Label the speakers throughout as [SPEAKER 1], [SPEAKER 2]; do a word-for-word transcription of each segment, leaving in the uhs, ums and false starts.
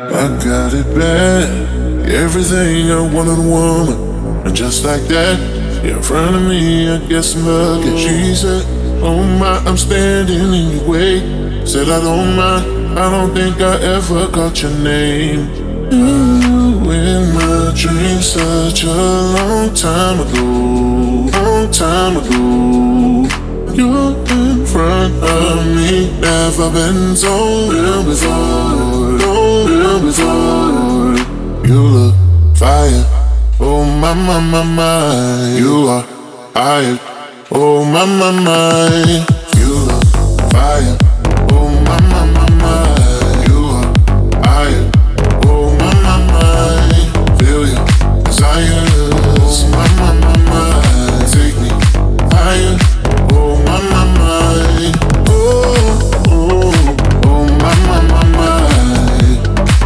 [SPEAKER 1] I got it bad, everything I want in a woman. And just like that, you're in front of me, I guess I'm lucky. She said, oh my, I'm standing in your way. Said I don't mind, I don't think I ever caught your name. You in my dreams such a long time ago, long time ago. You're in front of me, never been so real before, so real before. You look fire, oh my, my, my, my. You are hired, oh my, my, my. You look fire, oh my, my, my, my. You are hired, oh my, my, my. Feel your desires, my, my, my, my. Take me higher, oh my, my, my. Oh, oh, oh my, my, my, my.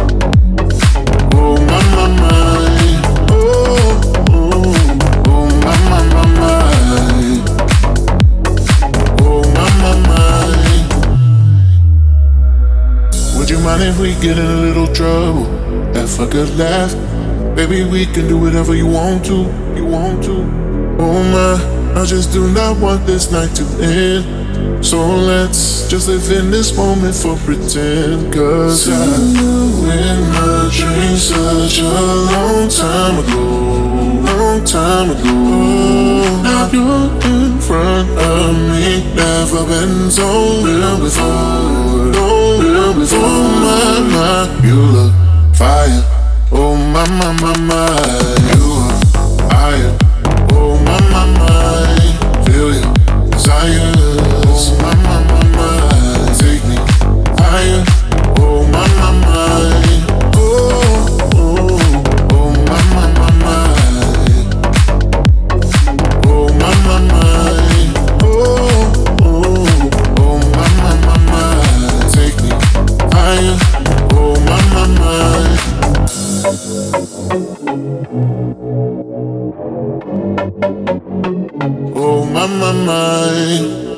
[SPEAKER 1] Oh my, my, my. Oh, oh, oh my, my, my, my. Oh my, my, my. Would you mind if we get in a little trouble? Have a good laugh, baby, we can do whatever you want to, you want to. Oh my, I just do not want this night to end. So let's just live in this moment for pretend. Cause I knew in my dreams such a long time ago, long time ago. Now you're in front of me, never been so real before, so real before. My, my, you look fire, oh my, my, my, my. You are higher, oh my, my, my. Feel your desires, oh my, my, my, my. Take me higher, oh my, my, my. Oh, oh, oh my, my, my, my. Oh my, my, my. Oh, oh, oh my, my, my, my. Take me higher, oh my, my, my. Oh my, my, my.